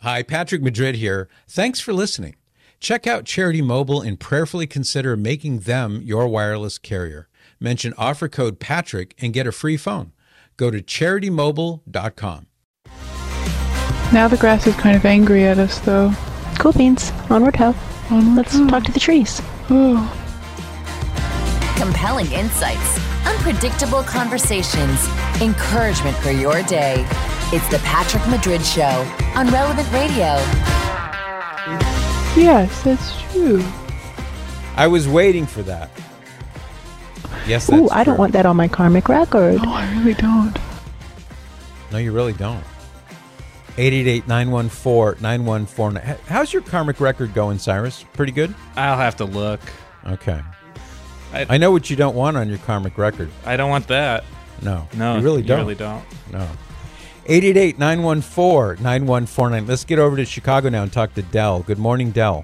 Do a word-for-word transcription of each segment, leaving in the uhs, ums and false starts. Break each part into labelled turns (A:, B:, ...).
A: Hi, Patrick Madrid here. Thanks for listening. Check out Charity Mobile and prayerfully consider making them your wireless carrier. Mention offer code Patrick and get a free phone. Go to charity mobile dot com.
B: Now the grass is kind of angry at us, though.
C: Cool beans. Onward ho.
B: Onward
C: Let's
B: ho.
C: talk to the trees.
B: Oh.
D: Compelling insights, unpredictable conversations, encouragement for your day. It's the Patrick Madrid Show on Relevant Radio.
B: Yes, that's true.
A: I was waiting for that. Yes, that's
C: Ooh, I don't
A: true.
C: want that on my karmic record.
B: No, I really don't.
A: No, you really don't. eight eight eight, nine one four, nine one four nine. How's your karmic record going, Cyrus? Pretty good?
E: I'll have to look.
A: Okay.
E: I,
A: I know what you don't want on your karmic record.
E: I don't want that.
A: No.
E: No,
A: You really don't.
E: You really don't.
A: No. eight eight eight, nine one four, nine one four nine. Let's get over to Chicago now and talk to Dell. Good morning, Dell.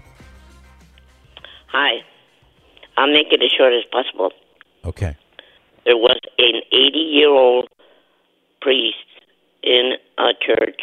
F: Hi. I'll make it as short as possible.
A: Okay.
F: There was an eighty-year-old priest in a church,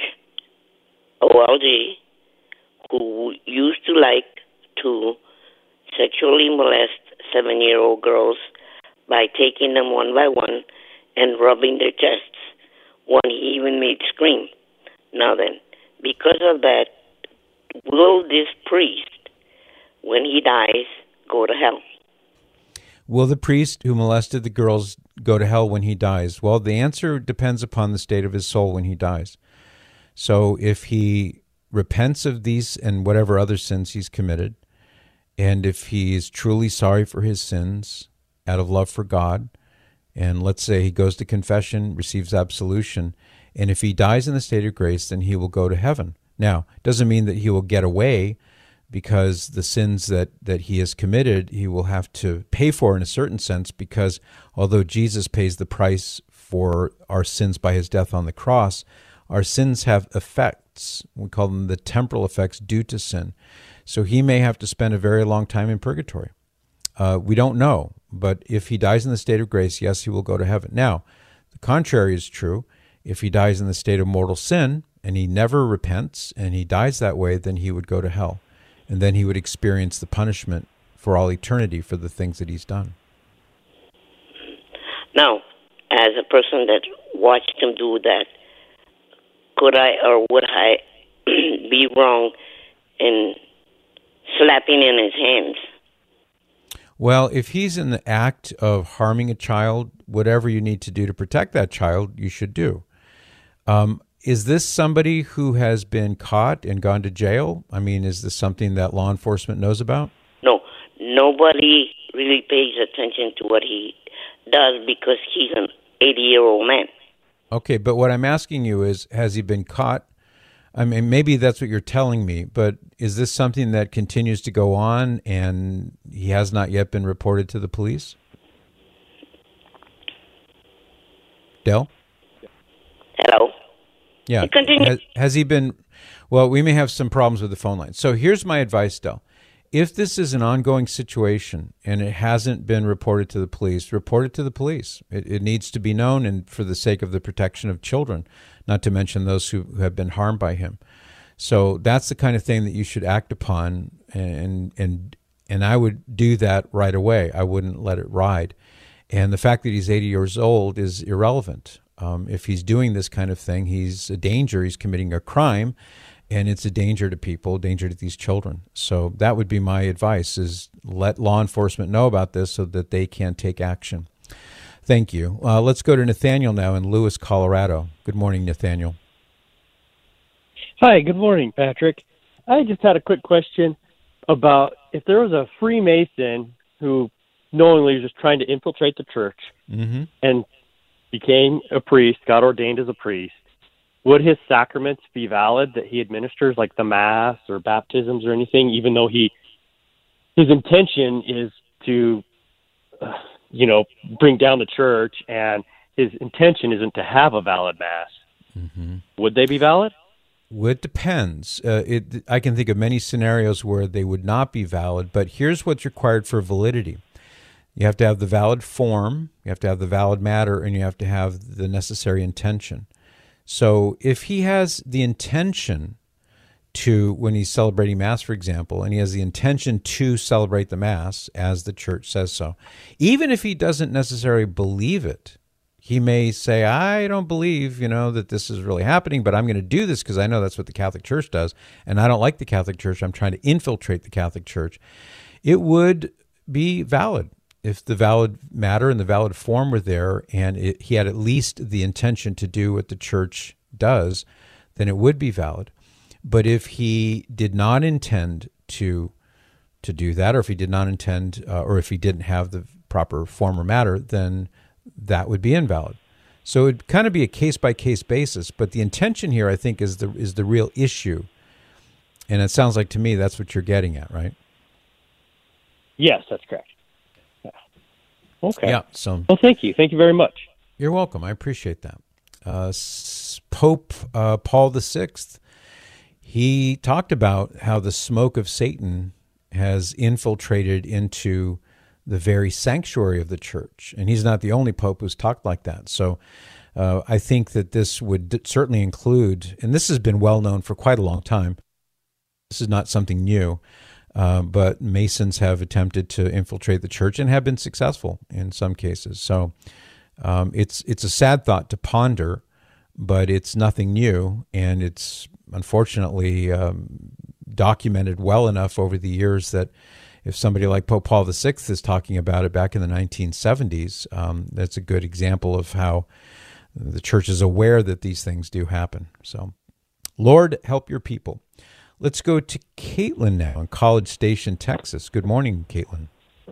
F: O L G, who used to like to sexually molest seven-year-old girls by taking them one by one and rubbing their chests. One he even made scream. Now then, because of that, will this priest, when he dies, go to hell?
A: Will the priest who molested the girls go to hell when he dies? Well, the answer depends upon the state of his soul when he dies. So if he repents of these and whatever other sins he's committed, and if he is truly sorry for his sins out of love for God, and let's say he goes to confession, receives absolution, and if he dies in the state of grace, then he will go to heaven. Now, it doesn't mean that he will get away, because the sins that, that he has committed, he will have to pay for in a certain sense, because although Jesus pays the price for our sins by his death on the cross, our sins have effects. We call them the temporal effects due to sin. So he may have to spend a very long time in purgatory. Uh, we don't know, but if he dies in the state of grace, yes, he will go to heaven. Now, the contrary is true. If he dies in the state of mortal sin and he never repents and he dies that way, then he would go to hell. And then he would experience the punishment for all eternity for the things that he's done.
F: Now, as a person that watched him do that, could I or would I be wrong in slapping in his hands?
A: Well, if he's in the act of harming a child, whatever you need to do to protect that child, you should do. Um, is this somebody who has been caught and gone to jail? I mean, is this something that law enforcement knows about?
F: No, nobody really pays attention to what he does because he's an eighty-year-old man.
A: Okay, but what I'm asking you is, has he been caught? I mean, maybe that's what you're telling me, but is this something that continues to go on and he has not yet been reported to the police? Dell?
F: Hello?
A: Yeah.
F: Continue.
A: Has, has he been, well, we may have some problems with the phone line. So here's my advice, Dell. If this is an ongoing situation and it hasn't been reported to the police, report it to the police. It, it needs to be known, and for the sake of the protection of children, not to mention those who have been harmed by him. So that's the kind of thing that you should act upon, and and and I would do that right away. I wouldn't let it ride. And the fact that he's eighty years old is irrelevant. Um, if he's doing this kind of thing, he's a danger. He's committing a crime, and it's a danger to people, danger to these children. So that would be my advice, is let law enforcement know about this so that they can take action. Thank you. Uh, let's go to Nathaniel now in Lewis, Colorado. Good morning, Nathaniel.
G: Hi, good morning, Patrick. I just had a quick question about if there was a Freemason who knowingly was just trying to infiltrate the church
A: Mm-hmm.
G: and became a priest, got ordained as a priest, would his sacraments be valid that he administers, like the Mass or baptisms or anything, even though he his intention is to, uh, you know, bring down the church, and his intention isn't to have a valid Mass?
A: Mm-hmm.
G: Would they be valid?
A: Well, it depends. Uh, it, I can think of many scenarios where they would not be valid, but here's what's required for validity. You have to have the valid form, you have to have the valid matter, and you have to have the necessary intention. So if he has the intention to when he's celebrating Mass, for example, and he has the intention to celebrate the Mass as the church says so, even if he doesn't necessarily believe it, he may say, I don't believe, you know, that this is really happening, but I'm going to do this because I know that's what the Catholic Church does, and I don't like the Catholic Church. I'm trying to infiltrate the Catholic Church. It would be valid if the valid matter and the valid form were there, and it, he had at least the intention to do what the Church does, then it would be valid. But if he did not intend to to do that, or if he did not intend, uh, or if he didn't have the proper form or matter, then that would be invalid. So it'd kind of be a case-by-case basis. But the intention here, I think, is the is the real issue. And it sounds like to me that's what you're getting at, right?
G: Yes, that's correct. Yeah. Okay.
A: Yeah. So.
G: Well, thank you. Thank you very much.
A: You're welcome. I appreciate that. Uh, Pope uh, Paul the Sixth. He talked about how the smoke of Satan has infiltrated into the very sanctuary of the church. And he's not the only pope who's talked like that. So uh, I think that this would d- certainly include, and this has been well known for quite a long time. This is not something new, uh, but Masons have attempted to infiltrate the church and have been successful in some cases. So um, it's it's a sad thought to ponder, but it's nothing new, and it's unfortunately um, documented well enough over the years that if somebody like Pope Paul the Sixth is talking about it back in the nineteen seventies, um, that's a good example of how the church is aware that these things do happen. So, Lord, help your people. Let's go to Caitlin now in College Station, Texas. Good morning, Caitlin.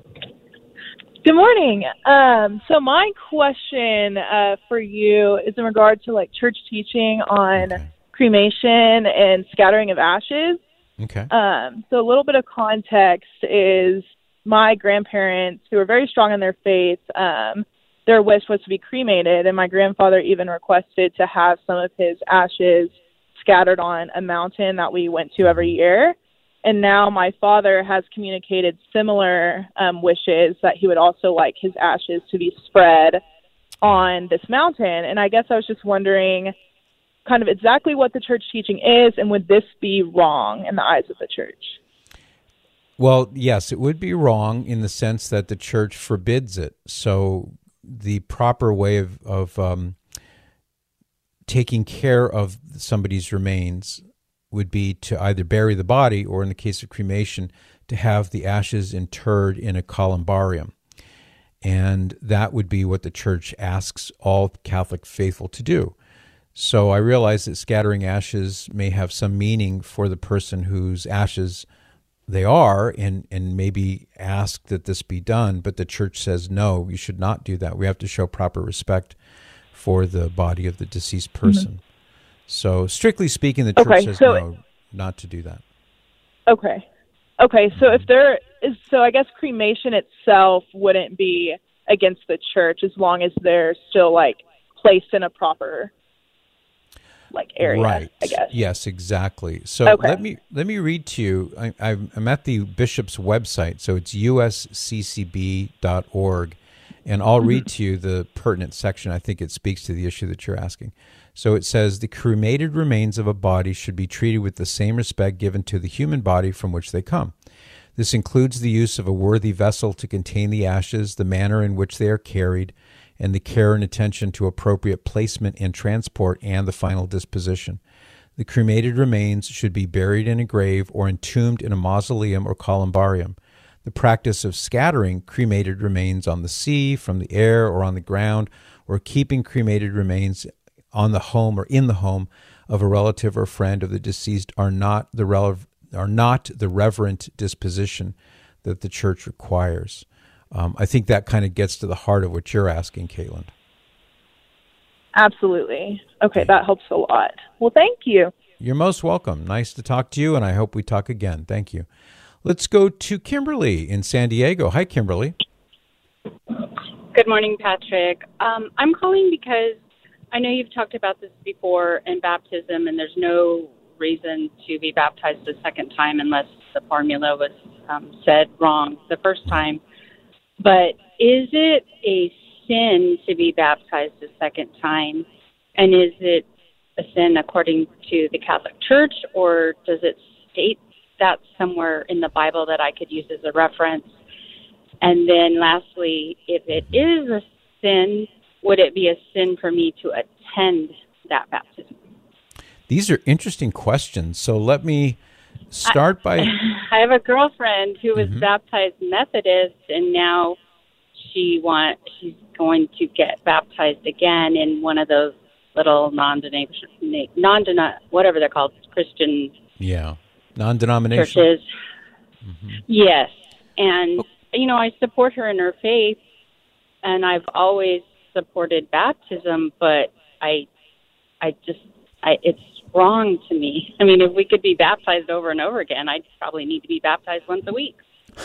H: Good morning. Um, so my question uh, for you is in regard to like church teaching on okay. cremation and scattering of ashes.
A: Okay.
H: Um, so a little bit of context is my grandparents, who were very strong in their faith, um, their wish was to be cremated, and my grandfather even requested to have some of his ashes scattered on a mountain that we went to every year. And now my father has communicated similar um, wishes that he would also like his ashes to be spread on this mountain. And I guess I was just wondering kind of exactly what the church teaching is, and would this be wrong in the eyes of the church?
A: Well, yes, it would be wrong in the sense that the church forbids it. So the proper way of, of um, taking care of somebody's remains would be to either bury the body or, in the case of cremation, to have the ashes interred in a columbarium. And that would be what the church asks all Catholic faithful to do. So I realize that scattering ashes may have some meaning for the person whose ashes they are, and, and maybe ask that this be done, but the church says, no, you should not do that. We have to show proper respect for the body of the deceased person. Mm-hmm. So strictly speaking, the church
H: okay,
A: says
H: so
A: no, not to do that.
H: Okay. Okay, so if there is, so I guess cremation itself wouldn't be against the church as long as they're still like placed in a proper like area,
A: right.
H: I guess.
A: Yes, exactly. So
H: okay.
A: let me let me read to you. I, I'm at the bishop's website, so it's u s c c b dot org, and I'll mm-hmm. read to you the pertinent section. I think it speaks to the issue that you're asking. So it says, the cremated remains of a body should be treated with the same respect given to the human body from which they come. This includes the use of a worthy vessel to contain the ashes, the manner in which they are carried, and the care and attention to appropriate placement and transport and the final disposition. The cremated remains should be buried in a grave or entombed in a mausoleum or columbarium. The practice of scattering cremated remains on the sea, from the air, or on the ground, or keeping cremated remains on the home or in the home of a relative or friend of the deceased are not the rele- are not the reverent disposition that the church requires. Um, I think that kind of gets to the heart of what you're asking, Caitlin.
H: Absolutely. Okay, that helps a lot. Well, thank you.
A: You're most welcome. Nice to talk to you, and I hope we talk again. Thank you. Let's go to Kimberly in San Diego. Hi, Kimberly.
I: Good morning, Patrick. Um, I'm calling because I know you've talked about this before in baptism, and there's no reason to be baptized a second time unless the formula was um, said wrong the first time. But is it a sin to be baptized a second time? And is it a sin according to the Catholic Church, or does it state that somewhere in the Bible that I could use as a reference? And then lastly, if it is a sin, would it be a sin for me to attend that baptism?
A: These are interesting questions. So let me start by...
I: I have a girlfriend who was
A: mm-hmm.
I: baptized Methodist, and now she want she's going to get baptized again in one of those little non-denominational, non whatever they're called, Christian
A: yeah, non-denominational
I: churches. Mm-hmm. Yes, and you know, I support her in her faith, and I've always supported baptism, but I, I just, I it's wrong to me. I mean, if we could be baptized over and over again, I'd probably need to be baptized once a week.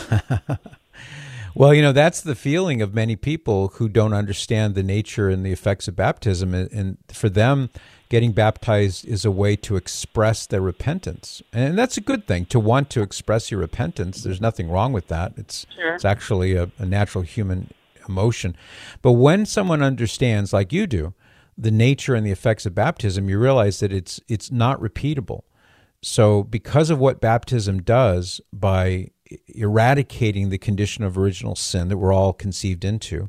A: Well, you know, that's the feeling of many people who don't understand the nature and the effects of baptism. And for them, getting baptized is a way to express their repentance. And that's a good thing, to want to express your repentance. There's nothing wrong with that. It's,
I: sure.
A: it's actually a, a natural human emotion. But when someone understands, like you do, the nature and the effects of baptism, you realize that it's it's not repeatable. So because of what baptism does by eradicating the condition of original sin that we're all conceived into,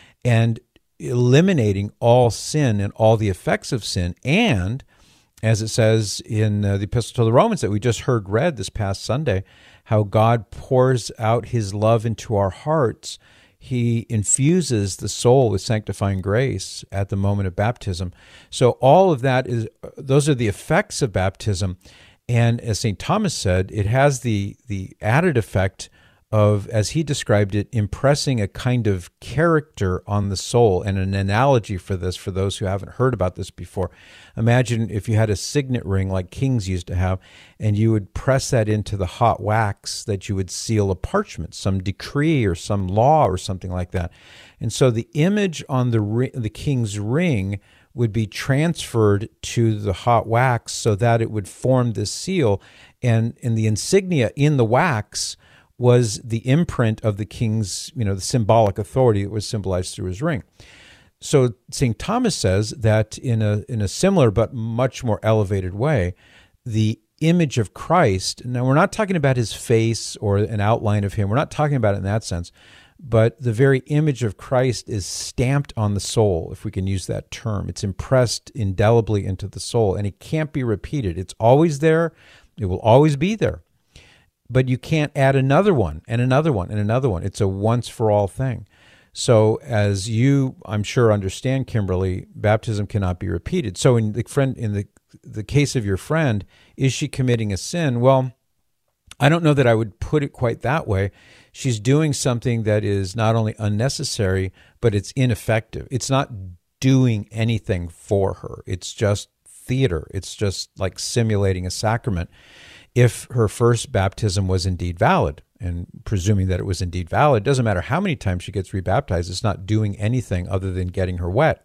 A: and eliminating all sin and all the effects of sin, and as it says in uh, the Epistle to the Romans that we just heard read this past Sunday, how God pours out his love into our hearts. He infuses the soul with sanctifying grace at the moment of baptism. So all of that is, those are the effects of baptism. And as Saint Thomas said, it has the the added effect of, as he described it, impressing a kind of character on the soul. And an analogy for this, for those who haven't heard about this before, imagine if you had a signet ring like kings used to have, and you would press that into the hot wax that you would seal a parchment, some decree or some law or something like that. And so the image on the ri- the king's ring would be transferred to the hot wax so that it would form this seal. And, and the insignia in the wax was the imprint of the king's, you know, the symbolic authority that was symbolized through his ring. So Saint Thomas says that in a in a similar but much more elevated way, the image of Christ, now we're not talking about his face or an outline of him, we're not talking about it in that sense, but the very image of Christ is stamped on the soul, if we can use that term. It's impressed indelibly into the soul, and it can't be repeated. It's always there. It will always be there. But you can't add another one and another one and another one. It's a once-for-all thing. So as you, I'm sure, understand, Kimberly, baptism cannot be repeated. So in the friend, in the the case of your friend, is she committing a sin? Well, I don't know that I would put it quite that way. She's doing something that is not only unnecessary, but it's ineffective. It's not doing anything for her. It's just theater. It's just like simulating a sacrament. If her first baptism was indeed valid, and presuming that it was indeed valid, doesn't matter how many times she gets rebaptized, it's not doing anything other than getting her wet.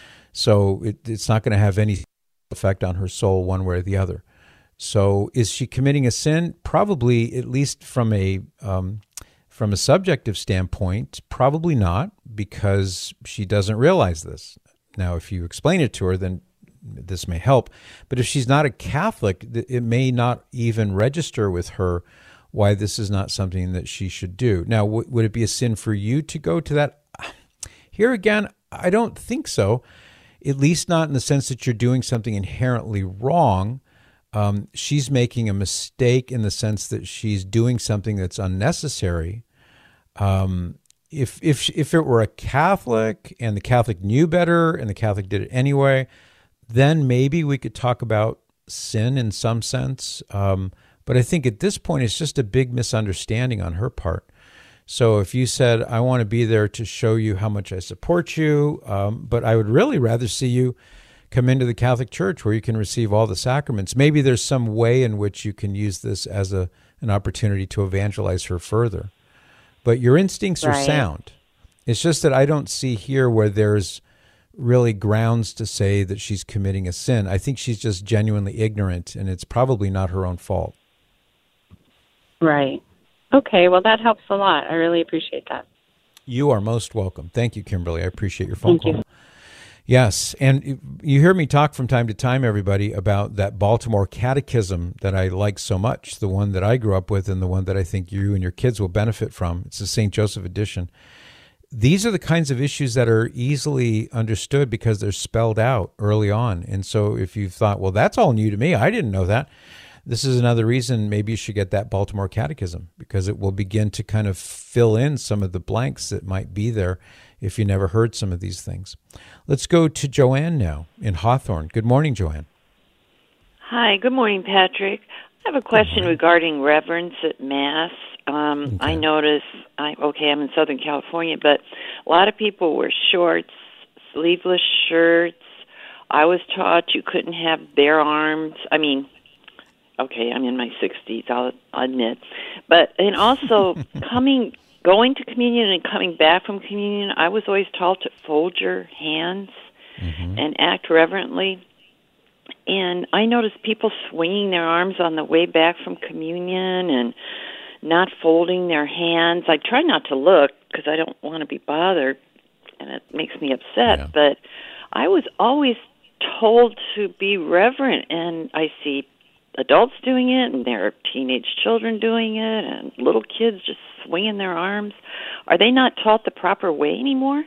A: So it, it's not going to have any effect on her soul one way or the other. So is she committing a sin? Probably, at least from a um, from a subjective standpoint, probably not, because she doesn't realize this. Now, if you explain it to her, then this may help. But if she's not a Catholic, it may not even register with her why this is not something that she should do. Now, w- would it be a sin for you to go to that? Here again, I don't think so, at least not in the sense that you're doing something inherently wrong. Um, she's making a mistake in the sense that she's doing something that's unnecessary. Um, if if if it were a Catholic and the Catholic knew better and the Catholic did it anyway, then maybe we could talk about sin in some sense. Um, but I think at this point, it's just a big misunderstanding on her part. So if you said, I want to be there to show you how much I support you, um, but I would really rather see you come into the Catholic Church where you can receive all the sacraments. Maybe there's some way in which you can use this as a an opportunity to evangelize her further. But your instincts
I: right.
A: are sound. It's just that I don't see here where there's really grounds to say that she's committing a sin. I think she's just genuinely ignorant, and it's probably not her own fault.
I: Right. Okay, well, that helps a lot. I really appreciate that.
A: You are most welcome. Thank you, Kimberly. I appreciate your phone
I: Thank
A: call. Yes, and you hear me talk from time to time, everybody, about that Baltimore Catechism that I like so much, the one that I grew up with and the one that I think you and your kids will benefit from. It's the Saint Joseph edition. These are the kinds of issues that are easily understood because they're spelled out early on. And so if you thought, well, that's all new to me, I didn't know that, this is another reason maybe you should get that Baltimore Catechism, because it will begin to kind of fill in some of the blanks that might be there if you never heard some of these things. Let's go to Joanne now in Hawthorne. Good morning, Joanne.
J: Hi, good morning, Patrick. I have a question regarding reverence at Mass. Um,
A: Okay.
J: I notice, I, okay, I'm in Southern California, but a lot of people wear shorts, sleeveless shirts. I was taught you couldn't have bare arms. I mean, okay, I'm in my sixties, I'll admit. But, and also, coming, going to communion and coming back from communion, I was always taught to fold your hands
A: Mm-hmm.
J: and act reverently. And I noticed people swinging their arms on the way back from communion and not folding their hands. I try not to look because I don't want to be bothered, and it makes me upset.
A: Yeah.
J: But I was always told to be reverent, and I see adults doing it, and there are teenage children doing it, and little kids just swinging their arms. Are they not taught the proper way anymore?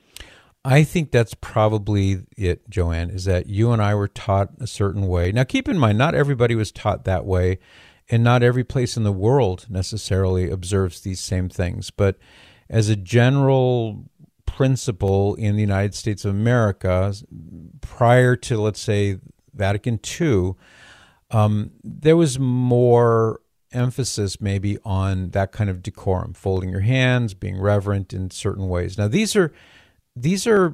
A: I think that's probably it, Joanne, is that you and I were taught a certain way. Now, keep in mind, not everybody was taught that way, and not every place in the world necessarily observes these same things. But as a general principle in the United States of America, prior to, let's say, Vatican Two, um, there was more emphasis maybe on that kind of decorum, folding your hands, being reverent in certain ways. Now, these are these are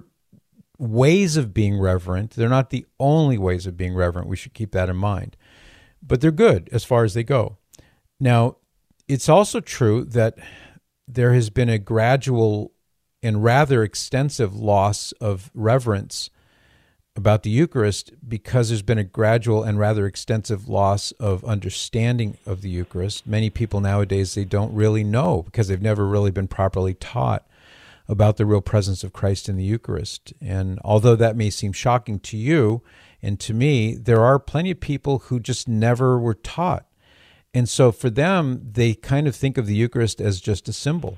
A: ways of being reverent. They're not the only ways of being reverent. We should keep that in mind. But they're good as far as they go. Now, it's also true that there has been a gradual and rather extensive loss of reverence about the Eucharist because there's been a gradual and rather extensive loss of understanding of the Eucharist. Many people nowadays, they don't really know because they've never really been properly taught about the real presence of Christ in the Eucharist. And although that may seem shocking to you and to me, there are plenty of people who just never were taught. And so for them, they kind of think of the Eucharist as just a symbol.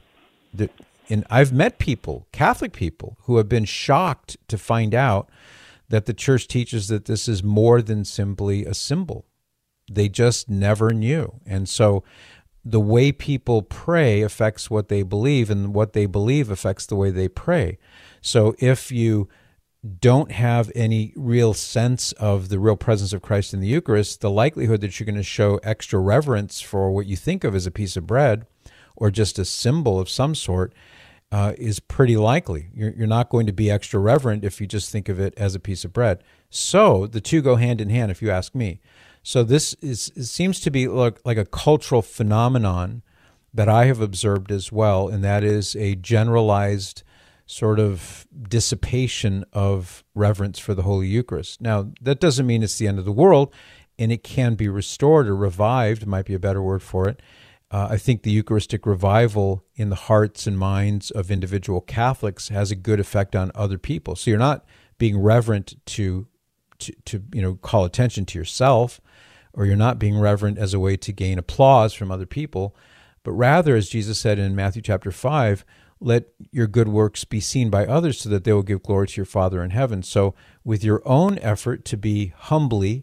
A: And I've met people, Catholic people, who have been shocked to find out that the Church teaches that this is more than simply a symbol. They just never knew. And so the way people pray affects what they believe, and what they believe affects the way they pray. So if you don't have any real sense of the real presence of Christ in the Eucharist, the likelihood that you're going to show extra reverence for what you think of as a piece of bread or just a symbol of some sort uh, is pretty likely. You're, you're not going to be extra reverent if you just think of it as a piece of bread. So the two go hand in hand, if you ask me. So this is it seems to be like, like a cultural phenomenon that I have observed as well, and that is a generalized sort of dissipation of reverence for the Holy Eucharist. Now, that doesn't mean it's the end of the world, and it can be restored or revived, might be a better word for it. Uh, I think the Eucharistic revival in the hearts and minds of individual Catholics has a good effect on other people. So you're not being reverent to, to, to you know, call attention to yourself, or you're not being reverent as a way to gain applause from other people, but rather, as Jesus said in Matthew chapter five, let your good works be seen by others so that they will give glory to your Father in heaven. So with your own effort to be humbly,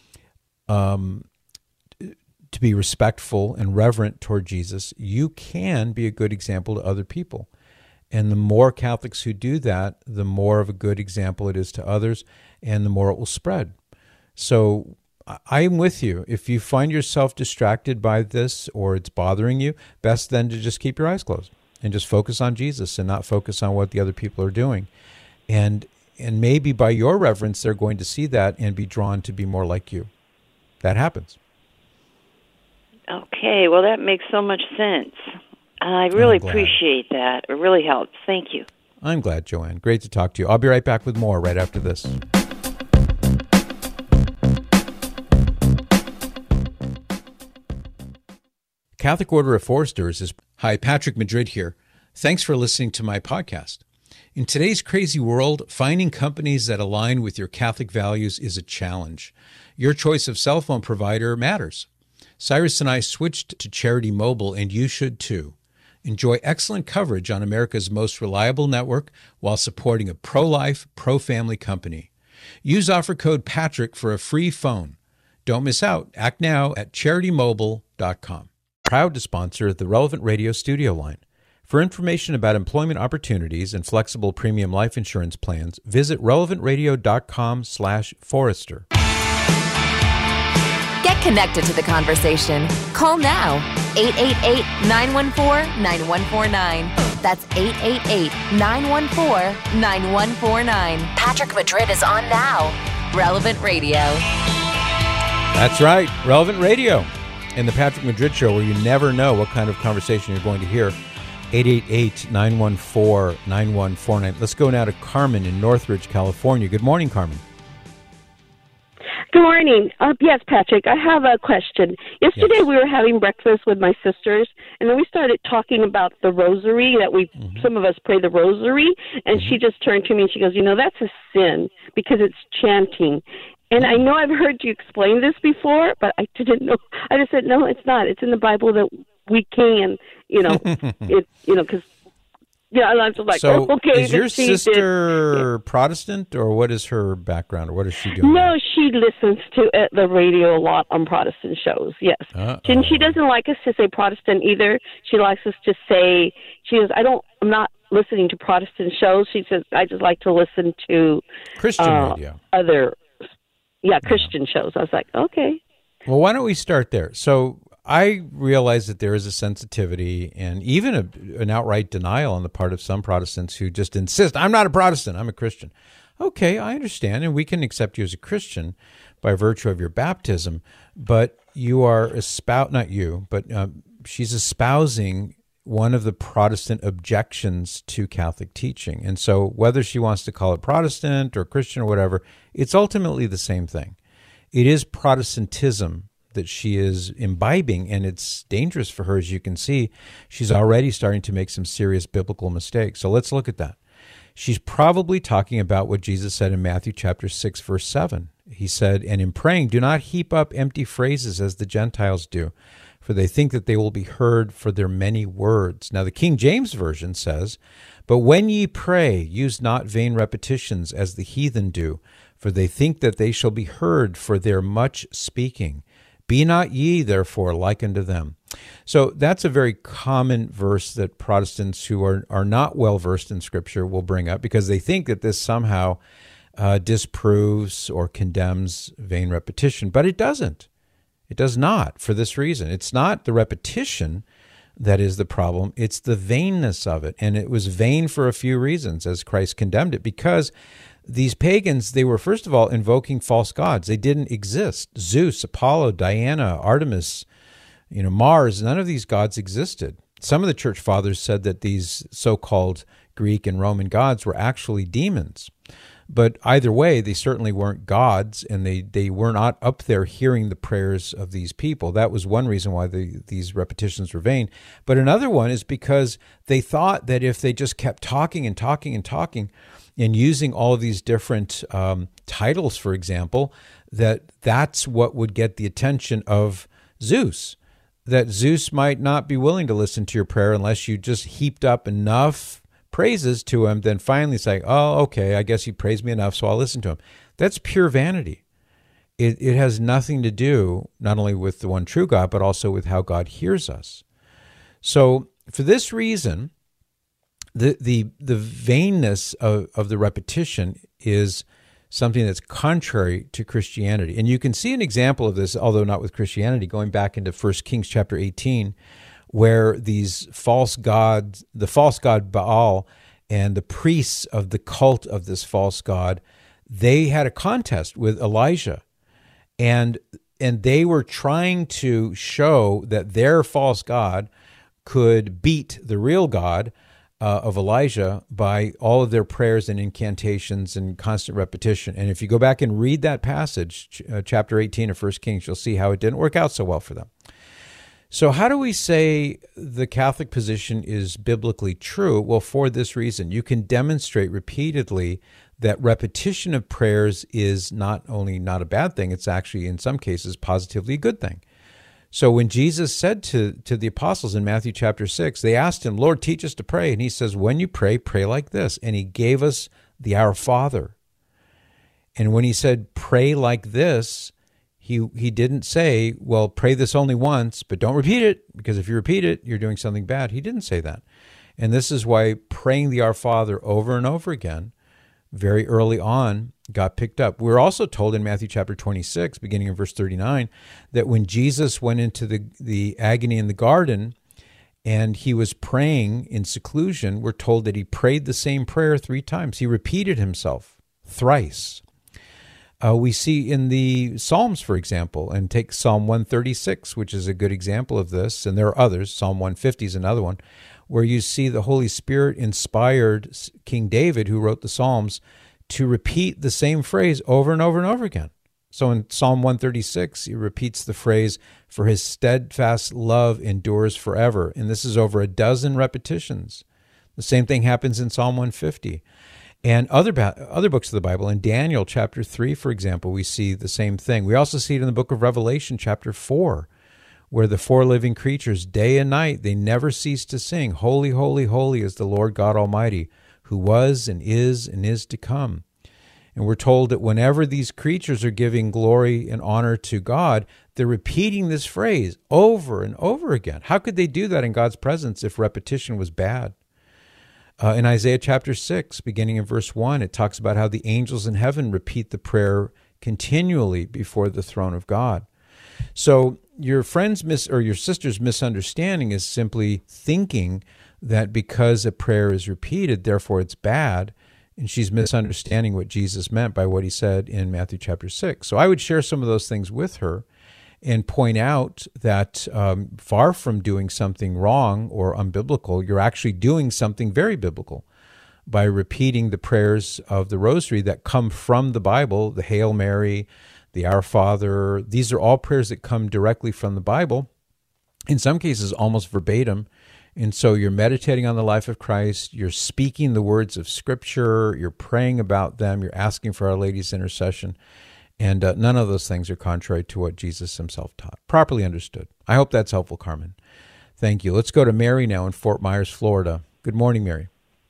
A: um, to be respectful and reverent toward Jesus, you can be a good example to other people. And the more Catholics who do that, the more of a good example it is to others, and the more it will spread. So I'm with you. If you find yourself distracted by this or it's bothering you, best then to just keep your eyes closed and just focus on Jesus and not focus on what the other people are doing. And and maybe by your reverence, they're going to see that and be drawn to be more like you. That happens.
J: Okay, well, that makes so much sense. I really appreciate that. It really helps. Thank you.
A: I'm glad, Joanne. Great to talk to you. I'll be right back with more right after this. Catholic Order of Foresters is... Hi, Patrick Madrid here. Thanks for listening to my podcast. In today's crazy world, finding companies that align with your Catholic values is a challenge. Your choice of cell phone provider matters. Cyrus and I switched to Charity Mobile, and you should too. Enjoy excellent coverage on America's most reliable network while supporting a pro-life, pro-family company. Use offer code Patrick for a free phone. Don't miss out. Act now at charity mobile dot com. Proud to sponsor the Relevant Radio studio line. For information about employment opportunities and flexible premium life insurance plans, visit relevant radio dot com slash Forrester.
D: Get connected to the conversation. Call now. eight eight eight, nine one four, nine one four nine. That's eight eight eight, nine one four, nine one four nine. Patrick Madrid is on now. Relevant Radio.
A: That's right. Relevant Radio. And the Patrick Madrid Show, where you never know what kind of conversation you're going to hear. eight eight eight, nine one four, nine one four nine. Let's go now to Carmen in Northridge, California. Good morning, Carmen.
K: Good morning. Uh, yes, Patrick, I have a question. Yesterday yes. we were having breakfast with my sisters, and then we started talking about the rosary, that we, mm-hmm. some of us pray the rosary, and mm-hmm. she just turned to me and she goes, you know, that's a sin because it's chanting. And I know I've heard you explain this before, but I didn't know. I just said, no, it's not. It's in the Bible that we can, you know, it, you know, because, yeah, I was like,
A: so
K: oh, okay.
A: Is your sister yeah. Protestant, or what is her background, or what is she doing?
K: No, she listens to uh, the radio a lot on Protestant shows, yes. Uh-oh. And she doesn't like us to say Protestant either. She likes us to say, she goes, I don't, I'm not listening to Protestant shows. She says, I just like to listen to
A: Christian
K: uh,
A: radio.
K: Other, yeah, Christian yeah. shows. I was like, okay.
A: Well, why don't we start there? So I realize that there is a sensitivity and even a, an outright denial on the part of some Protestants who just insist, I'm not a Protestant, I'm a Christian. Okay, I understand, and we can accept you as a Christian by virtue of your baptism, but you are espousing, not you, but um, she's espousing one of the Protestant objections to Catholic teaching. And so whether she wants to call it Protestant or Christian or whatever, it's ultimately the same thing. It is Protestantism that she is imbibing, and it's dangerous for her. As you can see, she's already starting to make some serious biblical mistakes. So let's look at that. She's probably talking about what Jesus said in Matthew chapter six, verse seven. He said, and in praying, do not heap up empty phrases as the Gentiles do, for they think that they will be heard for their many words. Now, the King James Version says, but when ye pray, use not vain repetitions as the heathen do, for they think that they shall be heard for their much speaking. Be not ye, therefore, like unto them. So that's a very common verse that Protestants who are, are not well-versed in Scripture will bring up because they think that this somehow uh, disproves or condemns vain repetition. But it doesn't. It does not for this reason. It's not the repetition that is the problem. It's the vainness of it. And it was vain for a few reasons, as Christ condemned it, because these pagans, they were, first of all, invoking false gods. They didn't exist. Zeus, Apollo, Diana, Artemis, you know, Mars, none of these gods existed. Some of the church fathers said that these so-called Greek and Roman gods were actually demons. But either way, they certainly weren't gods, and they, they were not up there hearing the prayers of these people. That was one reason why the, these repetitions were vain. But another one is because they thought that if they just kept talking and talking and talking, and using all of these different um, titles, for example, that that's what would get the attention of Zeus, that Zeus might not be willing to listen to your prayer unless you just heaped up enough praises to him, then finally say, oh, okay, I guess he praised me enough, so I'll listen to him. That's pure vanity. It, it has nothing to do not only with the one true God, but also with how God hears us. So for this reason, The the the vainness of, of the repetition is something that's contrary to Christianity. And you can see an example of this, although not with Christianity, going back into First Kings chapter eighteen, where these false gods, the false god Baal and the priests of the cult of this false god, they had a contest with Elijah. And and they were trying to show that their false god could beat the real God Uh, of Elijah by all of their prayers and incantations and constant repetition. And if you go back and read that passage, ch- uh, chapter eighteen of First Kings, you'll see how it didn't work out so well for them. So how do we say the Catholic position is biblically true? Well, for this reason, you can demonstrate repeatedly that repetition of prayers is not only not a bad thing, it's actually in some cases positively a good thing. So when Jesus said to, to the apostles in Matthew chapter six, they asked him, Lord, teach us to pray. And he says, when you pray, pray like this. And he gave us the Our Father. And when he said, pray like this, he he didn't say, well, pray this only once, but don't repeat it, because if you repeat it, you're doing something bad. He didn't say that. And this is why praying the Our Father over and over again, very early on, got picked up. We're also told in Matthew chapter twenty-six, beginning in verse thirty-nine, that when Jesus went into the, the agony in the garden and he was praying in seclusion, we're told that he prayed the same prayer three times. He repeated himself thrice. Uh, we see in the Psalms, for example, and take Psalm one thirty-six, which is a good example of this, and there are others, Psalm one fifty is another one, where you see the Holy Spirit inspired King David, who wrote the Psalms, to repeat the same phrase over and over and over again. So in Psalm one thirty-six, he repeats the phrase, for his steadfast love endures forever. And this is over a dozen repetitions. The same thing happens in Psalm one fifty. And other other books of the Bible, in Daniel chapter three, for example, we see the same thing. We also see it in the book of Revelation chapter four, where the four living creatures, day and night, they never cease to sing, holy, holy, holy is the Lord God Almighty, who was and is and is to come. And we're told that whenever these creatures are giving glory and honor to God, they're repeating this phrase over and over again. How could they do that in God's presence if repetition was bad? Uh, in Isaiah chapter six, beginning in verse one, it talks about how the angels in heaven repeat the prayer continually before the throne of God. So your friend's mis- or your sister's misunderstanding is simply thinking that because a prayer is repeated, therefore it's bad, and she's misunderstanding what Jesus meant by what he said in Matthew chapter six. So I would share some of those things with her and point out that um, far from doing something wrong or unbiblical, you're actually doing something very biblical by repeating the prayers of the Rosary that come from the Bible, the Hail Mary, the Our Father. These are all prayers that come directly from the Bible, in some cases almost verbatim. And so you're meditating on the life of Christ, you're speaking the words of Scripture, you're praying about them, you're asking for Our Lady's intercession, and uh, none of those things are contrary to what Jesus himself taught, properly understood. I hope that's helpful, Carmen. Thank you. Let's go to Mary now in Fort Myers, Florida. Good morning, Mary.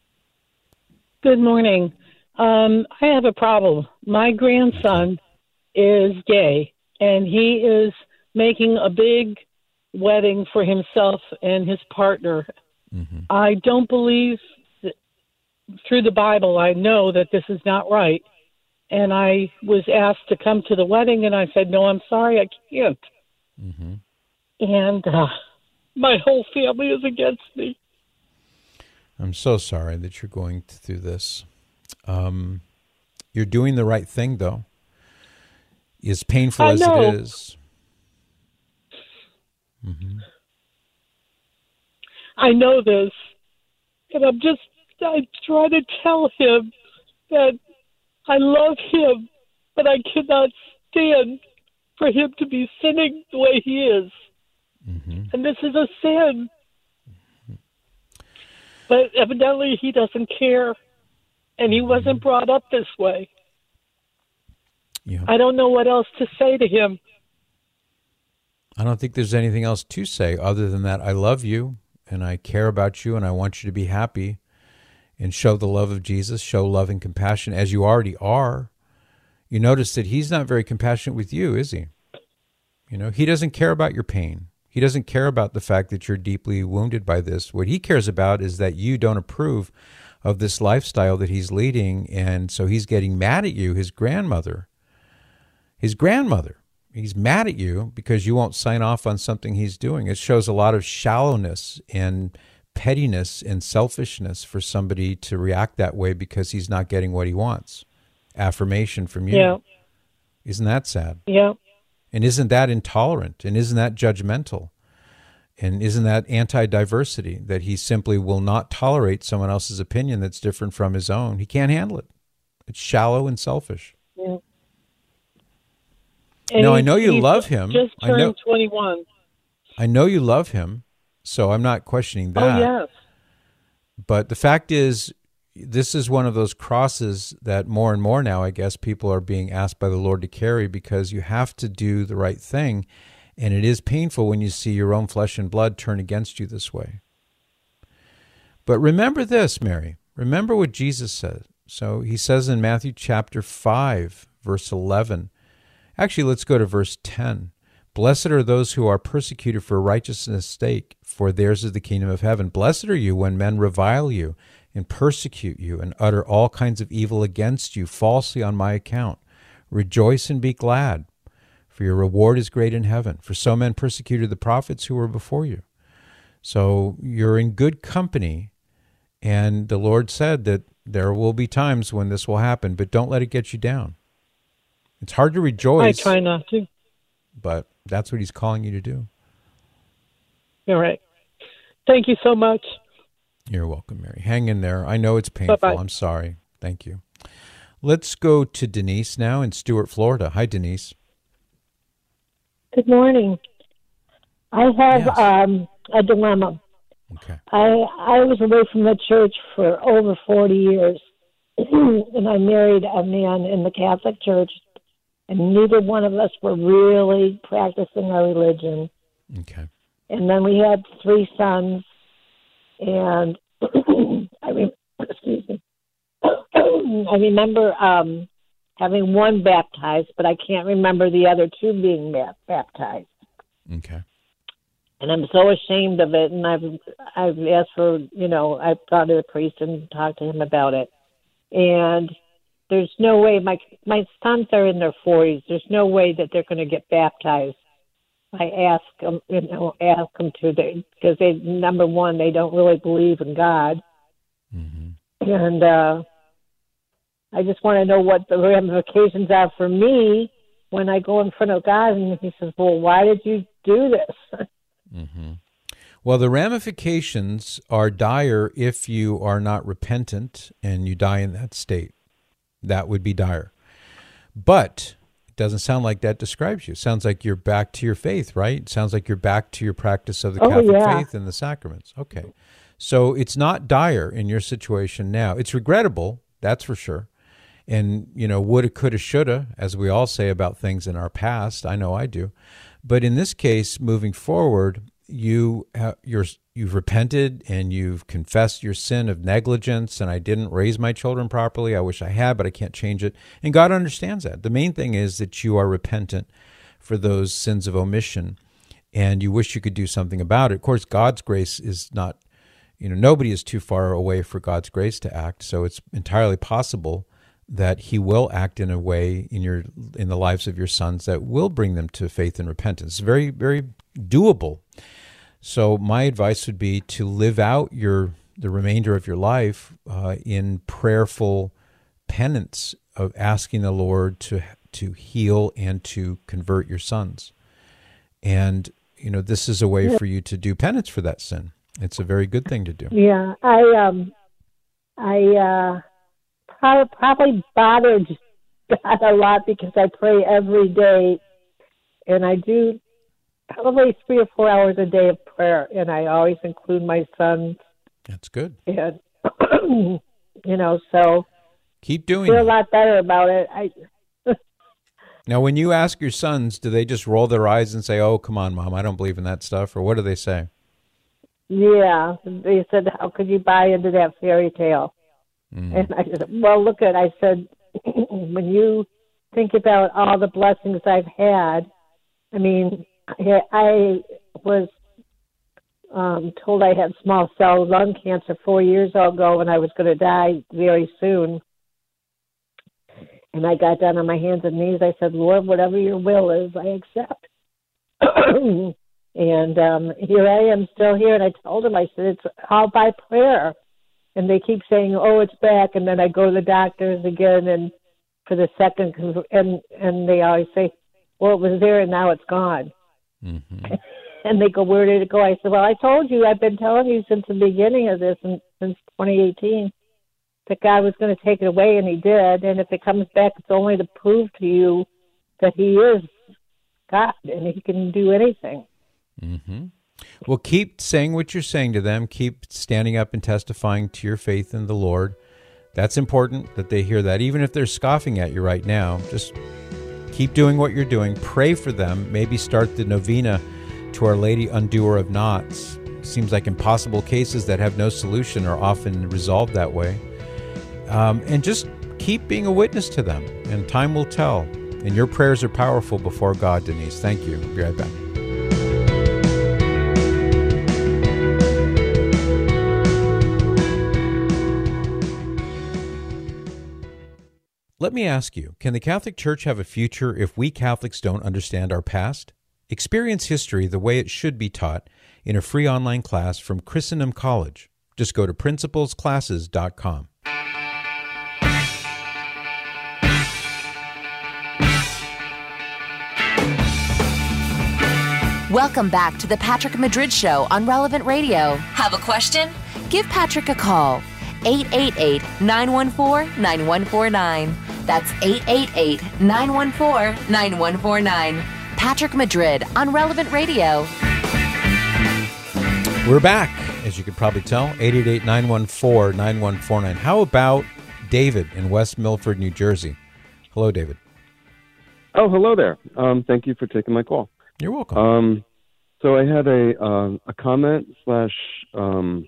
L: Good morning. Um, I have a problem. My grandson is gay, and he is making a big wedding for himself and his partner. Mm-hmm. I don't believe that, through the Bible, I know that this is not right. And I was asked to come to the wedding, and I said, no, I'm sorry, I can't. Mm-hmm. And uh, my whole family is against me.
A: I'm so sorry that you're going through this. Um, you're doing the right thing, though. As painful
L: I
A: as
L: know.
A: it is. Mm-hmm.
L: I know this, and I'm just, I try to tell him that I love him, but I cannot stand for him to be sinning the way he is. Mm-hmm. And this is a sin. Mm-hmm. But evidently he doesn't care, and he wasn't brought up this way.
A: Yeah.
L: I don't know what else to say to him.
A: I don't think there's anything else to say other than that I love you, and I care about you, and I want you to be happy. And show the love of Jesus, show love and compassion as you already are. You notice that he's not very compassionate with you, is he? You know, he doesn't care about your pain. He doesn't care about the fact that you're deeply wounded by this. What he cares about is that you don't approve of this lifestyle that he's leading, and so he's getting mad at you, his grandmother. His grandmother. He's mad at you because you won't sign off on something he's doing. It shows a lot of shallowness and pettiness and selfishness for somebody to react that way because he's not getting what he wants. Affirmation from you.
L: Yeah.
A: Isn't that sad?
L: Yeah.
A: And isn't that intolerant? And isn't that judgmental? And isn't that anti-diversity, that he simply will not tolerate someone else's opinion that's different from his own? He can't handle it. It's shallow and selfish.
L: Yeah.
A: Now,
L: And
A: I know you
L: he's
A: love him.
L: Just
A: I know.
L: turned twenty-one.
A: I know you love him, so I'm not questioning that.
L: Oh, yes.
A: But the fact is, this is one of those crosses that more and more now, I guess, people are being asked by the Lord to carry, because you have to do the right thing. And it is painful when you see your own flesh and blood turn against you this way. But remember this, Mary. Remember what Jesus said. So he says in Matthew chapter five, verse eleven. Actually, let's go to verse ten. Blessed are those who are persecuted for righteousness' sake, for theirs is the kingdom of heaven. Blessed are you when men revile you and persecute you and utter all kinds of evil against you falsely on my account. Rejoice and be glad, for your reward is great in heaven. For so men persecuted the prophets who were before you. So you're in good company, and the Lord said that there will be times when this will happen, but don't let it get you down. It's hard to rejoice.
L: I try not to.
A: But that's what he's calling you to do.
L: All right. Thank you so much.
A: You're welcome, Mary. Hang in there. I know it's painful.
L: Bye-bye.
A: I'm sorry. Thank you. Let's go to Denise now in Stuart, Florida. Hi, Denise.
M: Good morning. I have
A: Yes.
M: um, a dilemma.
A: Okay.
M: I I was away from the church for over forty years, and I married a man in the Catholic Church, and neither one of us were really practicing our religion.
A: Okay.
M: And then we had three sons, and I mean, excuse me, I remember um, having one baptized, but I can't remember the other two being ba- baptized.
A: Okay.
M: And I'm so ashamed of it, and I've I've asked for, you know, I've gone to the priest and talked to him about it, and there's no way my my sons are in their forties. There's no way that they're going to get baptized. I ask them, you know, ask them to, because they, number one, they don't really believe in God,
A: mm-hmm.
M: and uh, I just want to know what the ramifications are for me when I go in front of God, and He says, "Well, why did you do this?"
A: Mm-hmm. Well, the ramifications are dire if you are not repentant and you die in that state. That would be dire. But it doesn't sound like that describes you. It sounds like you're back to your faith, right? It sounds like you're back to your practice of the
M: Oh,
A: Catholic
M: yeah.
A: faith and the sacraments. Okay. So it's not dire in your situation now. It's regrettable, that's for sure. And, you know, woulda, coulda, shoulda, as we all say about things in our past. I know I do. But in this case, moving forward, you ha- you're, you've repented and you've confessed your sin of negligence, and I didn't raise my children properly. I wish I had, but I can't change it. And God understands that. The main thing is that you are repentant for those sins of omission, and you wish you could do something about it. Of course, God's grace is not, you know, nobody is too far away for God's grace to act, so it's entirely possible that He will act in a way in your in the lives of your sons that will bring them to faith and repentance. It's very, very doable. So my advice would be to live out your the remainder of your life uh, in prayerful penance of asking the Lord to to heal and to convert your sons. And you know, this is a way
M: Yeah.
A: for you to do penance for that sin. It's a very good thing to do.
M: Yeah, I um, I uh, probably, probably bothered God a lot because I pray every day, and I do probably three or four hours a day of prayer, and I always include my sons.
A: That's good.
M: And you know, so
A: Keep doing
M: feel a
A: it.
M: lot better about it. I
A: Now, when you ask your sons, do they just roll their eyes and say, "Oh, come on, Mom, I don't believe in that stuff," or what do they say?
M: yeah, they said, "How could you buy into that fairy tale?"
A: Mm.
M: And I said, well, look at, I said, when you think about all the blessings I've had, I mean, I, I was um, told I had small cell lung cancer four years ago and I was going to die very soon. And I got down on my hands and knees. I said, Lord, whatever your will is, I accept. And um, here I am still here. And I told him, I said, it's all by prayer. And they keep saying, oh, it's back. And then I go to the doctors again and for the second, and and they always say, well, it was there and now it's gone.
A: Mm-hmm.
M: And they go, where did it go? I said, well, I told you, I've been telling you since the beginning of this, and since twenty eighteen, that God was going to take it away, and He did. And if it comes back, it's only to prove to you that He is God and He can do anything.
A: Mm-hmm. Well, keep saying what you're saying to them. Keep standing up and testifying to your faith in the Lord. That's important that they hear that. Even if they're scoffing at you right now, just keep doing what you're doing. Pray for them. Maybe start the novena to Our Lady Undoer of Knots. Seems like impossible cases that have no solution are often resolved that way. Um, and just keep being a witness to them, and time will tell. And your prayers are powerful before God, Denise. Thank you. I'll be right back. Let me ask you, can the Catholic Church have a future if we Catholics don't understand our past? Experience history the way it should be taught in a free online class from Christendom College. Just go to principles classes dot com.
D: Welcome back to the Patrick Madrid Show on Relevant Radio. Have a question? Give Patrick a call. eight eight eight, nine one four, nine one four nine. That's eight eight eight, nine one four, nine one four nine. Patrick Madrid on Relevant Radio.
A: We're back, as you could probably tell, eight eight eight, nine one four, nine one four nine. How about David in West Milford, New Jersey? Hello, David.
N: Oh, hello there. Um, thank you for taking my call.
A: You're welcome.
N: Um, so I had a uh, a comment slash um,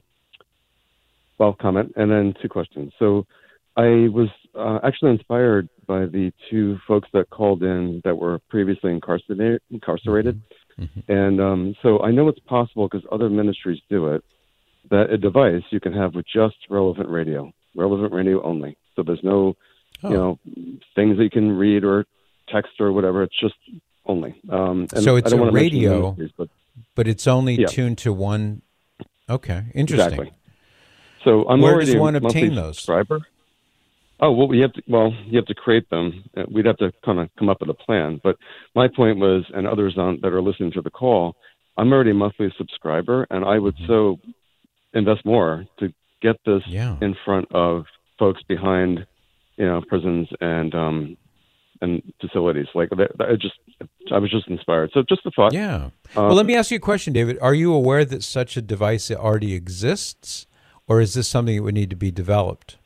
N: well comment and then two questions. So I was uh, actually inspired by the two folks that called in that were previously incarcerated. Incarcerated, mm-hmm. and um, so I know it's possible because other ministries do it. That a device you can have with just relevant radio, relevant radio only. So there's no, oh. you know, things that you can read or text or whatever. It's just only. Um, and
A: so it's
N: I don't
A: a radio,
N: but,
A: but it's only
N: yeah.
A: tuned to one. Okay, interesting.
N: Exactly. So I'm
A: Where
N: already
A: does one
N: a monthly
A: obtain those?
N: subscriber. Oh well, we have to. Well, you have to create them. We'd have to kind of come up with a plan. But my point was, and others on, that are listening to the call, I'm already a monthly subscriber, and I would mm-hmm. so invest more to get this
A: yeah.
N: in front of folks behind, you know, prisons and um, and facilities. Like I just, I was just inspired. So just a thought.
A: Yeah.
N: Um,
A: well, let me ask you a question, David. Are you aware that such a device already exists, or is this something that would need to be developed?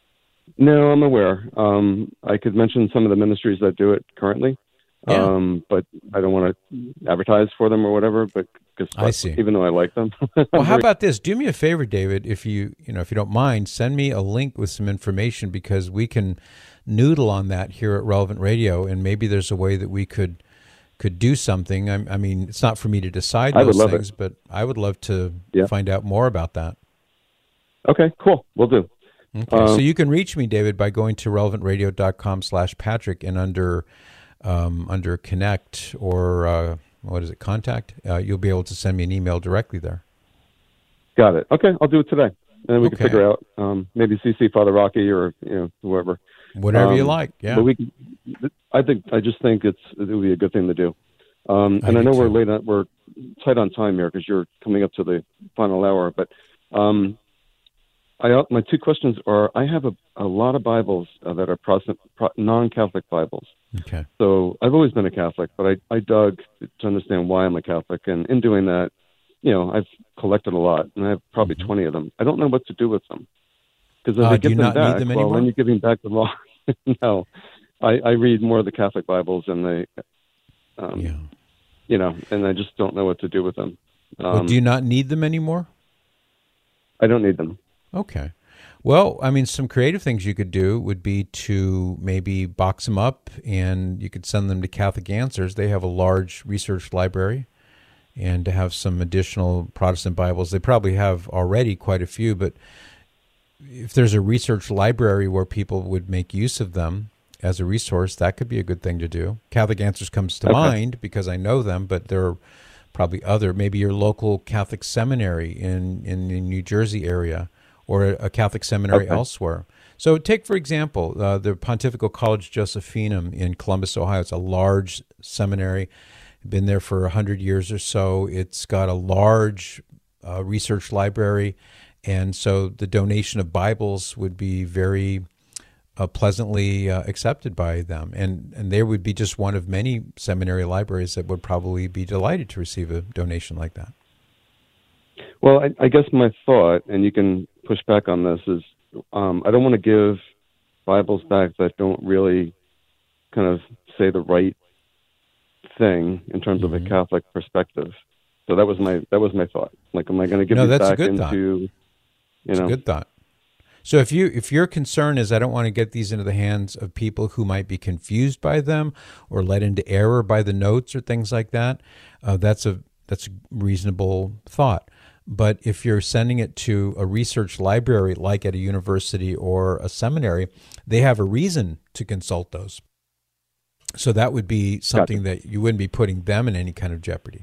N: No, I'm aware. Um, I could mention some of the ministries that do it currently,
A: yeah.
N: um, but I don't want to advertise for them or whatever. But cause,
A: I see.
N: Even though I like them.
A: Well, how about this? Do me a favor, David, if you you know if you don't mind, send me a link with some information because we can noodle on that here at Relevant Radio, and maybe there's a way that we could could do something. I, I mean, it's not for me to decide
N: I would
A: those
N: love
A: things,
N: it.
A: but I would love to
N: yeah.
A: find out more about that.
N: Okay, cool. We'll do.
A: Okay, um, so you can reach me, David, by going to relevant radio dot com slash Patrick and under um, under Connect or uh, what is it, Contact, uh, you'll be able to send me an email directly there.
N: Got it. Okay, I'll do it today. And then we
A: okay.
N: can figure out um, maybe C C Father Rocky or you know whoever.
A: Whatever
N: um,
A: you like, yeah.
N: But we can, I think I just think it's it would be a good thing to do. Um,
A: I
N: and I, know
A: too.
N: we're late on, we're tight on time here because you're coming up to the final hour, but um, I, my two questions are, I have a, a lot of Bibles uh, that are Protestant, pro, non-Catholic Bibles.
A: Okay.
N: So I've always been a Catholic, but I, I dug to understand why I'm a Catholic. And in doing that, you know, I've collected a lot, and I have probably mm-hmm. twenty of them. I don't know what to do with them. Because as
A: uh,
N: I
A: do
N: give
A: you
N: them
A: not
N: back,
A: need them
N: well,
A: anymore?
N: when you're giving back the law, no. I, I read more of the Catholic Bibles, and they, um,
A: yeah.
N: you know, and I just don't know what to do with them. Um,
A: well, do you not need them anymore?
N: I don't need them.
A: Okay. Well, I mean, some creative things you could do would be to maybe box them up and you could send them to Catholic Answers. They have a large research library, and to have some additional Protestant Bibles. They probably have already quite a few, but if there's a research library where people would make use of them as a resource, that could be a good thing to do. Catholic Answers comes to
N: okay.
A: mind because I know them, but there are probably other, maybe your local Catholic seminary in, in the New Jersey area, or a Catholic seminary
N: okay.
A: elsewhere. So take, for example, uh, the Pontifical College Josephinum in Columbus, Ohio. It's a large seminary, been there for one hundred years or so. It's got a large uh, research library, and so the donation of Bibles would be very uh, pleasantly uh, accepted by them. And, and there would be just one of many seminary libraries that would probably be delighted to receive a donation like that.
N: Well, I, I guess my thought, and you can push back on this, is um, I don't want to give Bibles back that don't really kind of say the right thing in terms mm-hmm. of a Catholic perspective. So that was my that was my thought. Like, am I going to give
A: no,
N: these
A: that's
N: back
A: a good
N: into?
A: Thought.
N: You
A: that's
N: know,
A: a good thought. So if you if your concern is I don't want to get these into the hands of people who might be confused by them or led into error by the notes or things like that, uh, that's a that's a reasonable thought. But if you're sending it to a research library like at a university or a seminary, they have a reason to consult those. So that would be something gotcha. that you wouldn't be putting them in any kind of jeopardy.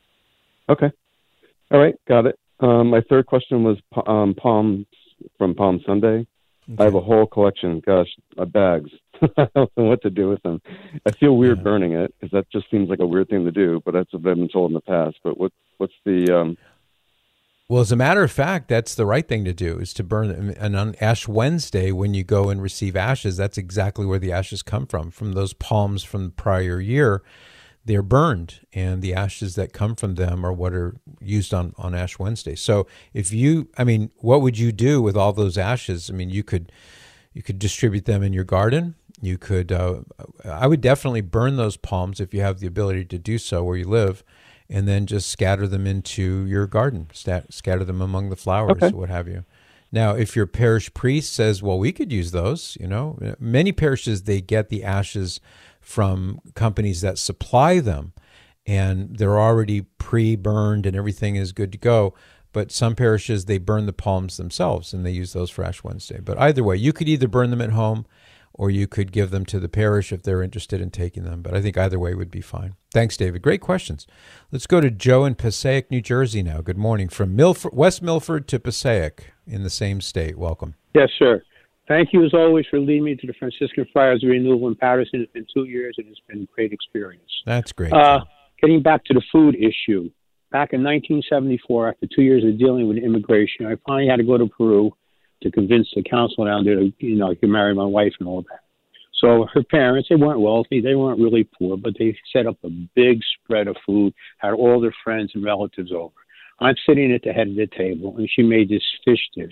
N: Okay. All right. Got it. Um, my third question was um, Palms from Palm Sunday. Okay. I have a whole collection, gosh, of bags. I don't know what to do with them. I feel weird yeah. burning it because that just seems like a weird thing to do, but that's what I've been told in the past. But what what's the... Um,
A: Well, as a matter of fact, that's the right thing to do, is to burn them. And on Ash Wednesday, when you go and receive ashes, that's exactly where the ashes come from, from those palms from the prior year. They're burned, and the ashes that come from them are what are used on, on Ash Wednesday. So if you, I mean, what would you do with all those ashes? I mean, you could you could distribute them in your garden. You could, uh, I would definitely burn those palms if you have the ability to do so where you live, and then just scatter them into your garden, Stat, scatter them among the flowers, okay. what have you. Now, if your parish priest says, well, we could use those, you know, many parishes, they get the ashes from companies that supply them, and they're already pre-burned and everything is good to go. But some parishes, they burn the palms themselves, and they use those for Ash Wednesday. But either way, you could either burn them at home, or you could give them to the parish if they're interested in taking them. But I think either way would be fine. Thanks, David. Great questions. Let's go to Joe in Passaic, New Jersey now. Good morning. From Milford, West Milford to Passaic in the same state. Welcome.
O: Yes, sir. Thank you, as always, for leading me to the Franciscan Friars of Renewal in Patterson. It's been two years, and it's been a great experience.
A: That's great.
O: Uh, getting back to the food issue, back in nineteen seventy-four, after two years of dealing with immigration, I finally had to go to Peru to convince the council down there to, you know, I could marry my wife and all that. So her parents, they weren't wealthy, they weren't really poor, but they set up a big spread of food, had all their friends and relatives over. I'm sitting at the head of the table, and she made this fish dish.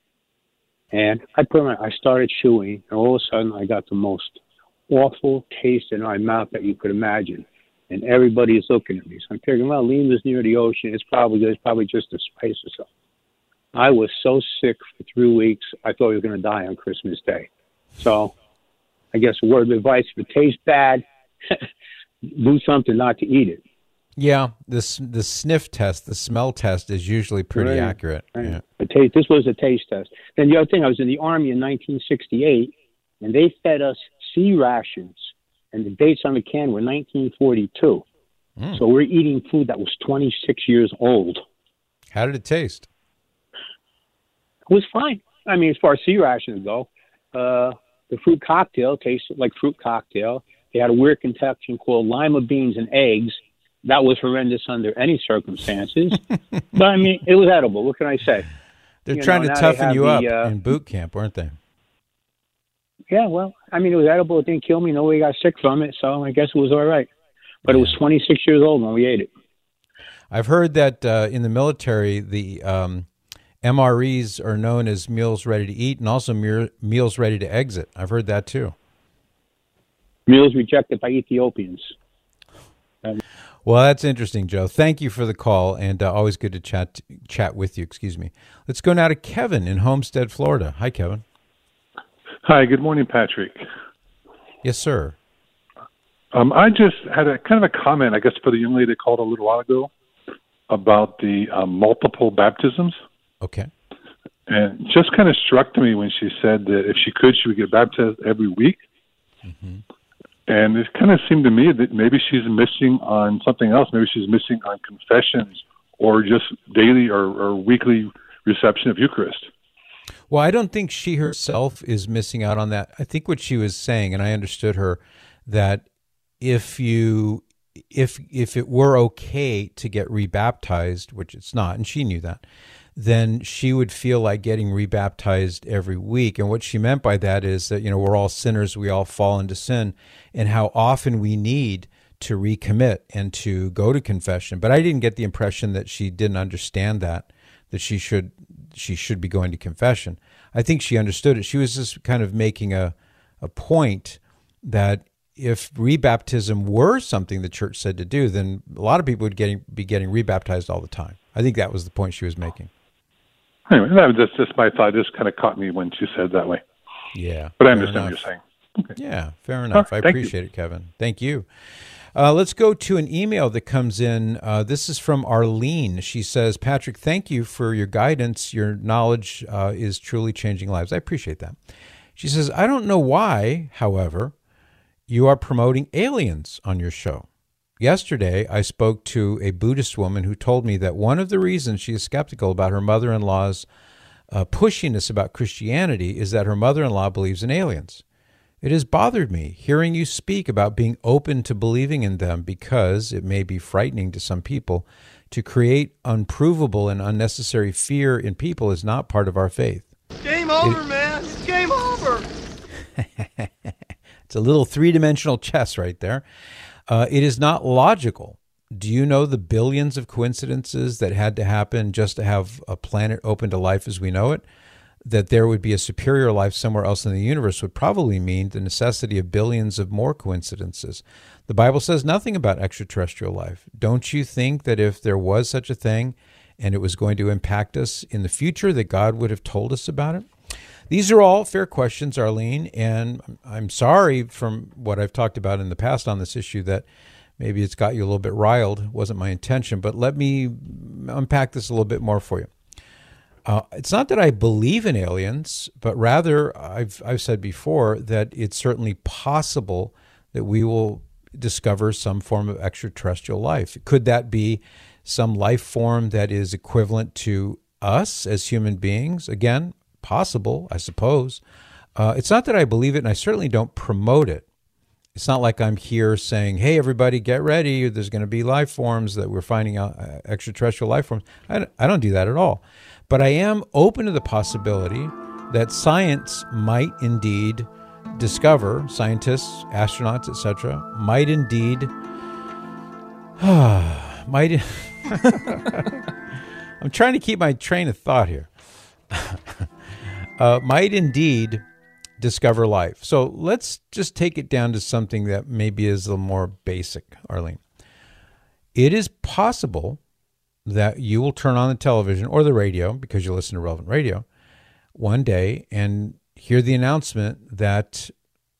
O: And I put my, I started chewing, and all of a sudden I got the most awful taste in my mouth that you could imagine. And everybody's looking at me. So I'm thinking, well, Lima's near the ocean. It's probably it's probably just the spice or something. I was so sick for three weeks, I thought I was going to die on Christmas Day. So I guess a word of advice, if it tastes bad, do something not to eat it.
A: Yeah, this the sniff test, the smell test is usually pretty
O: right.
A: accurate.
O: Right.
A: Yeah.
O: The taste, this was a taste test. Then the other thing, I was in the Army in nineteen sixty-eight, and they fed us sea rations, and the dates on the can were nineteen forty-two. Mm. So we're eating food that was twenty-six years old.
A: How did it taste?
O: It was fine. I mean, as far as sea rations go, uh, the fruit cocktail tasted like fruit cocktail. They had a weird concoction called lima beans and eggs. That was horrendous under any circumstances. But, I mean, it was edible. What can I say?
A: They're
O: you
A: trying
O: know,
A: to toughen you
O: the,
A: up
O: uh,
A: in boot camp, weren't they?
O: Yeah, well, I mean, it was edible. It didn't kill me. Nobody got sick from it, so I guess it was all right. But yeah. It was twenty-six years old when we ate it.
A: I've heard that uh, in the military, the um, M R Es are known as meals ready to eat and also me- meals ready to exit. I've heard that, too.
O: Meals rejected by Ethiopians. Um,
A: Well, that's interesting, Joe. Thank you for the call, and uh, always good to chat chat with you. Excuse me. Let's go now to Kevin in Homestead, Florida. Hi, Kevin.
P: Hi. Good morning, Patrick.
A: Yes, sir.
P: Um, I just had a kind of a comment, I guess, for the young lady that called a little while ago about the um, multiple baptisms.
A: Okay.
P: And it just kind of struck to me when she said that if she could, she would get baptized every week. Mm-hmm. And it kind of seemed to me that maybe she's missing on something else. Maybe she's missing on confessions or just daily or, or weekly reception of Eucharist.
A: Well, I don't think she herself is missing out on that. I think what she was saying, and I understood her, that if you if if it were okay to get rebaptized, which it's not, and she knew that, then she would feel like getting rebaptized every week. And what she meant by that is that, you know, we're all sinners, we all fall into sin, and how often we need to recommit and to go to confession. But I didn't get the impression that she didn't understand that, that she should she should be going to confession. I think she understood it. She was just kind of making a a point that if rebaptism were something the church said to do, then a lot of people would getting, be getting rebaptized all the time. I think that was the point she was making.
P: Anyway, that was just, just my thought. It just kind of caught me when she said that way.
A: Yeah.
P: But I understand what you're saying. Okay.
A: Yeah, fair enough.
P: Right,
A: I appreciate you. it, Kevin. Thank you. Uh, let's go to an email that comes in. Uh, this is from Arlene. She says, Patrick, thank you for your guidance. Your knowledge uh, is truly changing lives. I appreciate that. She says, I don't know why, however, you are promoting aliens on your show. Yesterday, I spoke to a Buddhist woman who told me that one of the reasons she is skeptical about her mother-in-law's uh, pushiness about Christianity is that her mother-in-law believes in aliens. It has bothered me hearing you speak about being open to believing in them because it may be frightening to some people. To create unprovable and unnecessary fear in people is not part of our faith.
Q: Game over,
A: it,
Q: man. It's game over.
A: It's a little three-dimensional chess right there. Uh, it is not logical. Do you know the billions of coincidences that had to happen just to have a planet open to life as we know it? That there would be a superior life somewhere else in the universe would probably mean the necessity of billions of more coincidences. The Bible says nothing about extraterrestrial life. Don't you think that if there was such a thing and it was going to impact us in the future, that God would have told us about it? These are all fair questions, Arlene, and I'm sorry from what I've talked about in the past on this issue that maybe it's got you a little bit riled. It wasn't my intention, but let me unpack this a little bit more for you. Uh, it's not that I believe in aliens, but rather I've I've said before that it's certainly possible that we will discover some form of extraterrestrial life. Could that be some life form that is equivalent to us as human beings? Again, possible, I suppose. Uh, it's not that I believe it, and I certainly don't promote it. It's not like I'm here saying, hey, everybody, get ready. There's going to be life forms that we're finding out, uh, extraterrestrial life forms. I don't, I don't do that at all. But I am open to the possibility that science might indeed discover, scientists, astronauts, et cetera, might indeed, might, I'm trying to keep my train of thought here, uh, might indeed discover life. So let's just take it down to something that maybe is a little more basic, Arlene. It is possible that you will turn on the television or the radio, because you listen to Relevant Radio, one day and hear the announcement that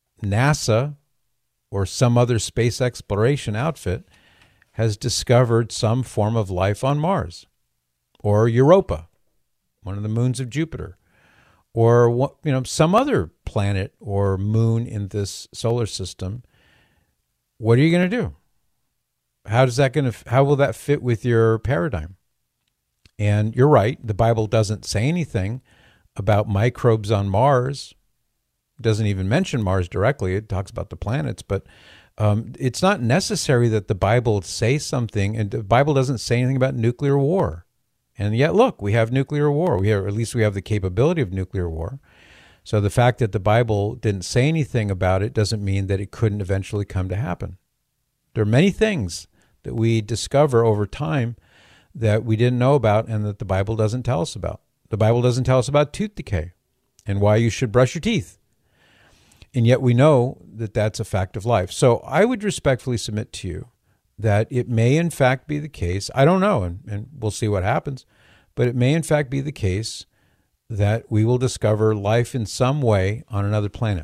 A: NASA or some other space exploration outfit has discovered some form of life on Mars or Europa, one of the moons of Jupiter, or what, you know, some other planet or moon in this solar system. What are you going to do? How does that going to? How will that fit with your paradigm? And you're right. The Bible doesn't say anything about microbes on Mars. It doesn't even mention Mars directly. It talks about the planets, but um, it's not necessary that the Bible say something. And the Bible doesn't say anything about nuclear war. And yet, look, we have nuclear war. We have, or at least we have the capability of nuclear war. So the fact that the Bible didn't say anything about it doesn't mean that it couldn't eventually come to happen. There are many things that we discover over time that we didn't know about and that the Bible doesn't tell us about. The Bible doesn't tell us about tooth decay and why you should brush your teeth. And yet we know that that's a fact of life. So I would respectfully submit to you that it may in fact be the case, I don't know, and, and we'll see what happens, but it may in fact be the case that we will discover life in some way on another planet.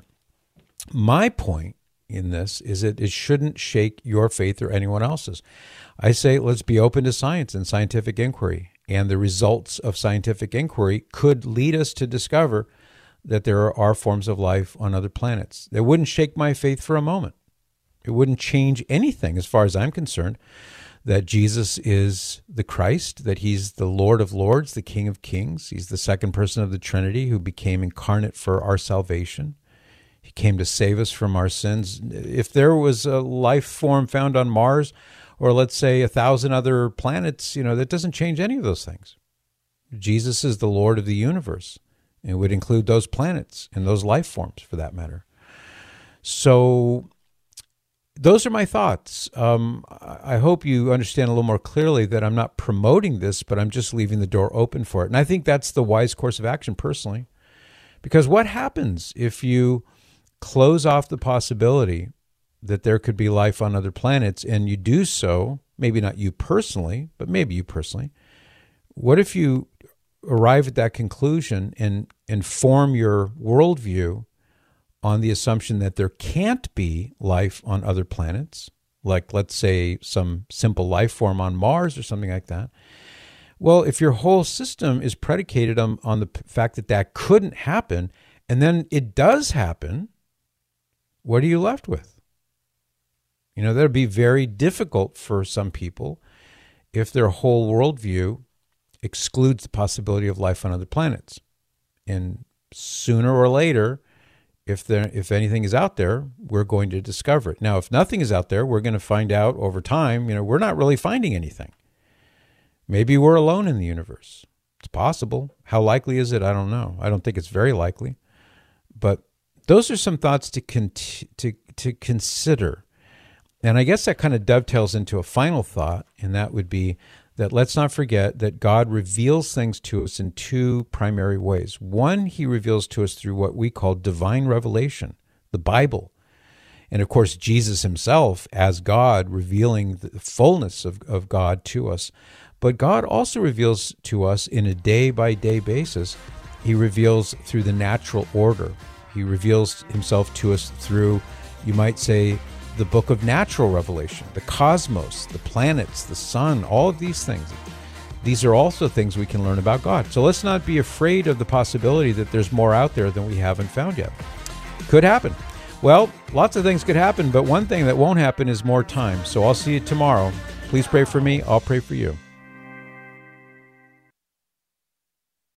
A: My point in this is that it shouldn't shake your faith or anyone else's. I say let's be open to science and scientific inquiry, and the results of scientific inquiry could lead us to discover that there are forms of life on other planets. It wouldn't shake my faith for a moment. It wouldn't change anything as far as I'm concerned, that Jesus is the Christ, that he's the Lord of Lords, the King of Kings. He's the second person of the Trinity who became incarnate for our salvation. He came to save us from our sins. If there was a life form found on Mars, or let's say a thousand other planets, you know, that doesn't change any of those things. Jesus is the Lord of the universe. It would include those planets and those life forms, for that matter. So those are my thoughts. Um, I hope you understand a little more clearly that I'm not promoting this, but I'm just leaving the door open for it. And I think that's the wise course of action personally. Because what happens if you close off the possibility that there could be life on other planets, and you do so, maybe not you personally, but maybe you personally? What if you arrive at that conclusion and, and form your worldview on the assumption that there can't be life on other planets, like, let's say, some simple life form on Mars or something like that? Well, if your whole system is predicated on, on the fact that that couldn't happen, and then it does happen, what are you left with? You know, that would be very difficult for some people if their whole worldview excludes the possibility of life on other planets. And sooner or later, if there, if anything is out there, we're going to discover it. Now, if nothing is out there, we're going to find out over time, you know, we're not really finding anything. Maybe we're alone in the universe. It's possible. How likely is it? I don't know. I don't think it's very likely. But those are some thoughts to con- to to consider. And I guess that kind of dovetails into a final thought, and that would be that let's not forget that God reveals things to us in two primary ways. One, he reveals to us through what we call divine revelation, the Bible. And of course, Jesus himself as God revealing the fullness of, of God to us. But God also reveals to us in a day-by-day basis. He reveals through the natural order. He reveals himself to us through, you might say, the book of natural revelation, the cosmos, the planets, the sun, all of these things. These are also things we can learn about God. So let's not be afraid of the possibility that there's more out there than we haven't found yet. Could happen. Well, lots of things could happen, but one thing that won't happen is more time. So I'll see you tomorrow. Please pray for me. I'll pray for you.